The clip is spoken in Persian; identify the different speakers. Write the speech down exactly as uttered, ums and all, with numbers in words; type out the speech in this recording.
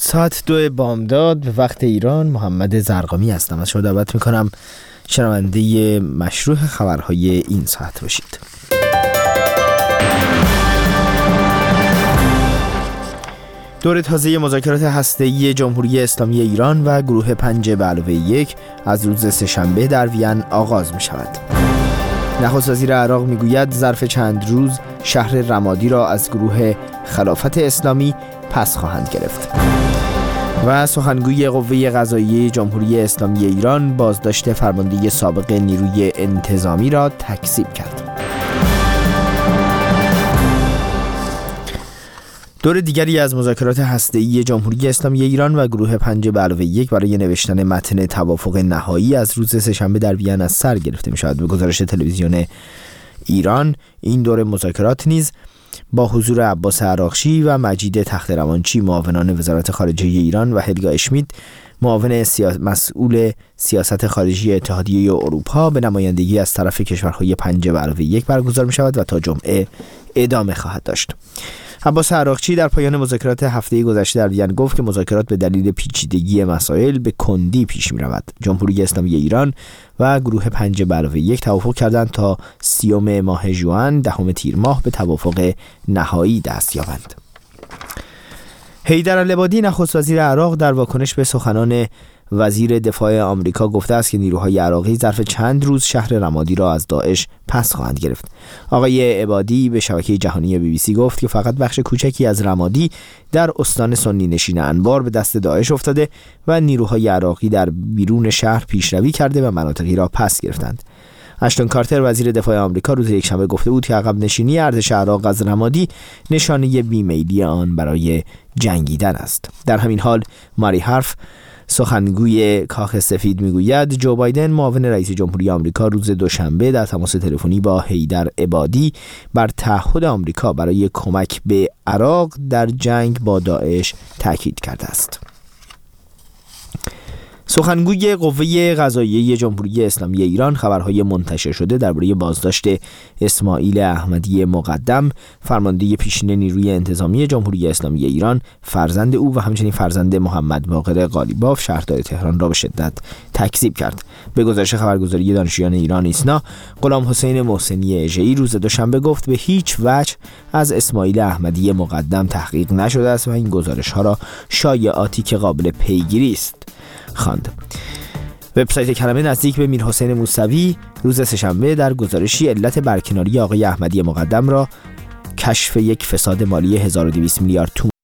Speaker 1: ساعت دو بامداد به وقت ایران. محمد زرقامی هستم. از شما دعوت میکنم شنونده مشروع خبرهای این ساعت باشید. دور تازه مذاکرات هسته‌ای جمهوری اسلامی ایران و گروه پنج به علاوه یک از روز سه‌شنبه در وین آغاز می شود. نخست وزیر عراق میگوید ظرف چند روز شهر رمادی را از گروه خلافت اسلامی پس خواهند گرفت. و سخنگوی قوه قضاییه جمهوری اسلامی ایران بازداشت فرمانده سابق نیروی انتظامی را تکذیب کرد. دور دیگری از مذاکرات هسته‌ای جمهوری اسلامی ایران و گروه پنج به علاوه یک برای نوشتن متن توافق نهایی از روز سه‌شنبه در وین از سر گرفته می شود. به گزارش تلویزیون ایران این دور مذاکرات نیز با حضور عباس عراقچی و مجید تخت‌روانچی معاونان وزارت خارجه ایران و هلگا اشمیت معاون سیاس... مسئول سیاست خارجی اتحادیه اروپا به نمایندگی از طرف کشورهای پنج به علاوه یک برگزار می شود و تا جمعه ادامه خواهد داشت. عباس عراقچی در پایان مذاکرات هفته گذشته در وین گفت که مذاکرات به دلیل پیچیدگی مسائل به کندی پیش می رود. جمهوری اسلامی ایران و گروه پنج به علاوه یک توافق کردند تا سیوم ماه ژوئن دهم تیر ماه به توافق نهایی دست یابند. حیدر العبادی نخست وزیر عراق در واکنش به سخنان وزیر دفاع آمریکا گفته است که نیروهای عراقی ظرف چند روز شهر رمادی را از داعش پس خواهند گرفت. آقای عبادی به شبکه جهانی بی بی سی گفت که فقط بخش کوچکی از رمادی در استان سنی نشین انبار به دست داعش افتاده و نیروهای عراقی در بیرون شهر پیشروی کرده و مناطقی را پس گرفتند. اشتون کارتر وزیر دفاع آمریکا روز یکشنبه گفته بود که عقب نشینی ارتش عراق از رمادی نشانه بیمیلی آن برای جنگیدن است. در همین حال ماری هارف سخنگوی کاخ سفید میگوید جو بایدن معاون رئیس جمهوری آمریکا روز دوشنبه در تماس تلفنی با حیدر عبادی بر تعهد آمریکا برای کمک به عراق در جنگ با داعش تاکید کرده است. سخنگوی قوه قضاییه جمهوری اسلامی ایران خبرهای منتشر شده درباره بازداشت اسماعیل احمدی مقدم فرمانده پیشین نیروی انتظامی جمهوری اسلامی ایران، فرزند او و همچنین فرزند محمد باقر قالیباف شهردار تهران را به شدت تکذیب کرد. به گزارش خبرگزاری دانشجویان ایران ایسنا، غلام حسین محسنی اژه‌ای روز دوشنبه گفت به هیچ وجه از اسماعیل احمدی مقدم تحقیق نشده است و این گزارش‌ها را شایعاتی که قابل پیگیری است خواند. وبسایت کلمه نزدیک به میرحسین موسوی روز سه‌شنبه در گزارشی علت برکناری آقای احمدی مقدم را کشف یک فساد مالی هزار و دویست میلیارد تومان